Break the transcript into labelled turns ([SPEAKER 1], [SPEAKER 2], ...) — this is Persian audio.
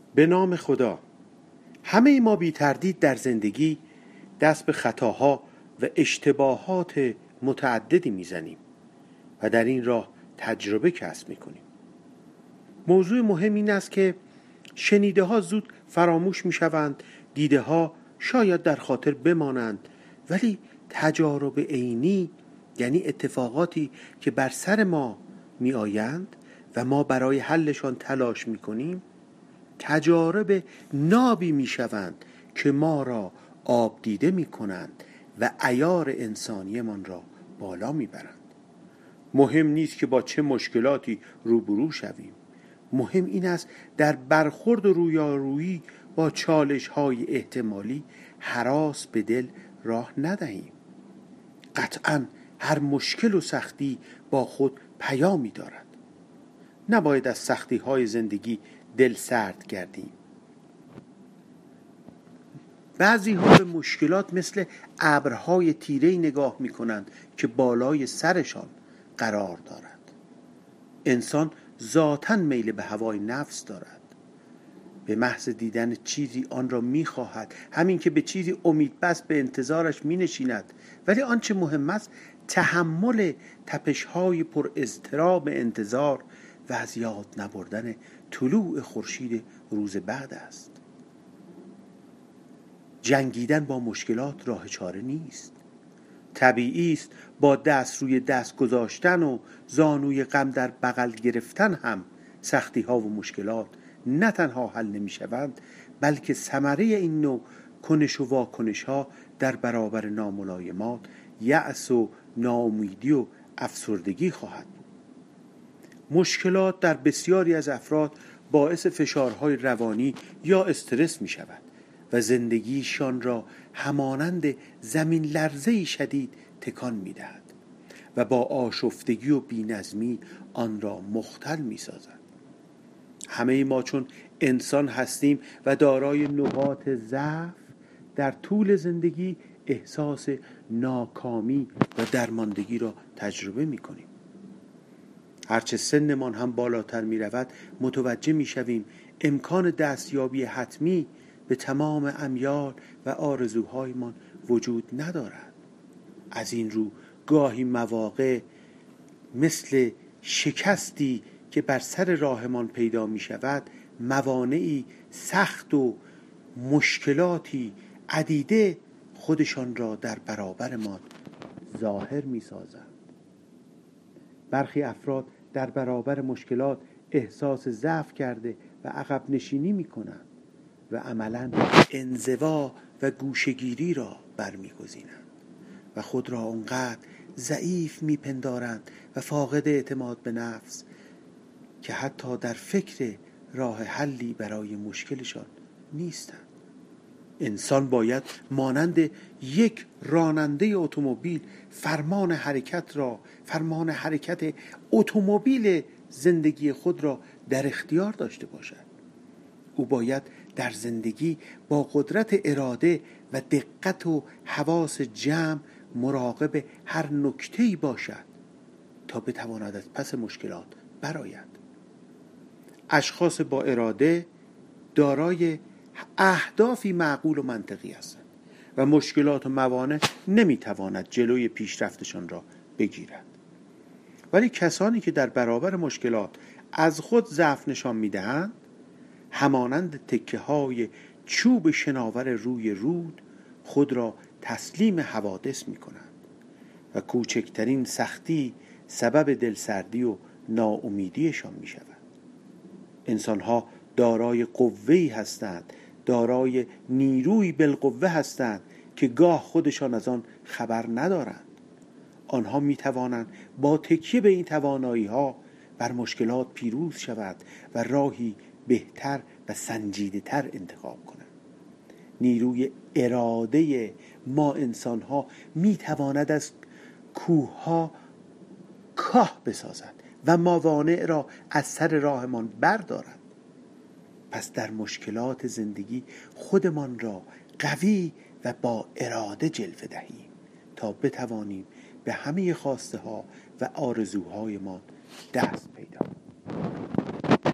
[SPEAKER 1] به نام خدا. همه ما بی تردید در زندگی دست به خطاها و اشتباهات متعددی میزنیم و در این راه تجربه کسب میکنیم. موضوع مهم این است که شنیده ها زود فراموش میشوند، دیده ها شاید در خاطر بمانند، ولی تجارب عینی، یعنی اتفاقاتی که بر سر ما می آیند و ما برای حلشان تلاش می کنیم، تجارب نابی می شوند که ما را آب دیده می کنند و عیار انسانی من را بالا می برند. مهم نیست که با چه مشکلاتی روبرو شویم. مهم این است در برخورد و رویارویی با چالش های احتمالی هراس به دل راه ندهیم. قطعاً هر مشکل و سختی با خود پیامی دارد. نباید از سختی های زندگی دل سرد گردیم. بعضی ها به مشکلات مثل ابرهای تیره‌ای نگاه می کنند که بالای سرشان قرار دارد. انسان ذاتاً میل به هوای نفس دارد. به محض دیدن چیزی آن را می خواهد، همین که به چیزی امیدبست به انتظارش می نشیند. ولی آنچه مهم است تحمل تپش‌های پر اضطراب انتظار و از یاد نبردن طلوع خورشید روز بعد است. جنگیدن با مشکلات راه چاره نیست. طبیعی است با دست روی دست گذاشتن و زانوی غم در بغل گرفتن هم سختی ها و مشکلات نه تنها حل نمی شوند، بلکه ثمره این نوع کنش و واکنش ها در برابر ناملایمات، یأس و ناامیدی و افسردگی خواهد بود. مشکلات در بسیاری از افراد باعث فشارهای روانی یا استرس می شود و زندگیشان را همانند زمین لرزه‌ای شدید تکان می دهد و با آشفتگی و بی‌نظمی آن را مختل می سازد. همه ما چون انسان هستیم و دارای نقاط ضعف، در طول زندگی احساس ناکامی و درماندگی را تجربه می کنیم. هرچه سنمان هم بالاتر می رود متوجه می شویم امکان دستیابی حتمی به تمام امیال و آرزوهایمان وجود ندارد. از این رو گاهی مواقع مثل شکستی که بر سر راهمان پیدا می شود، موانعی سخت و مشکلاتی عدیده خودشان را در برابر ما ظاهر می سازند. برخی افراد در برابر مشکلات احساس ضعف کرده و عقب نشینی می کنند و عملاً انزوا و گوشه‌گیری را برمی‌گزینند و خود را آنقدر ضعیف می‌پندارند و فاقد اعتماد به نفس که حتی در فکر راه حلی برای مشکلشان نیستند. انسان باید مانند یک راننده اتومبیل فرمان حرکت اتومبیل زندگی خود را در اختیار داشته باشد. او باید در زندگی با قدرت اراده و دقت و حواس جمع مراقب هر نکته‌ای باشد تا بتواند از پس مشکلات برآید. اشخاص با اراده دارای اهدافی معقول و منطقی هستند و مشکلات و موانع نمیتواند جلوی پیشرفتشان را بگیرد. ولی کسانی که در برابر مشکلات از خود ضعف نشان میدهند، همانند تکه های چوب شناور روی رود خود را تسلیم حوادث می کنند و کوچکترین سختی سبب دلسردی و ناامیدیشان می شود. انسان ها دارای قوه‌ای هستند، دارای نیروی بالقوه هستند که گاه خودشان از آن خبر ندارند. آنها می توانند با تکیه به این توانایی ها بر مشکلات پیروز شود و راهی بهتر و سنجیده تر انتخاب کنند. نیروی اراده ما انسان ها می تواند از کوه ها کاه بسازد و موانع را از سر راهمان بردارد. پس در مشکلات زندگی خودمان را قوی و با اراده جلوه دهیم تا بتوانیم به همه خواسته ها و آرزوهای ما دست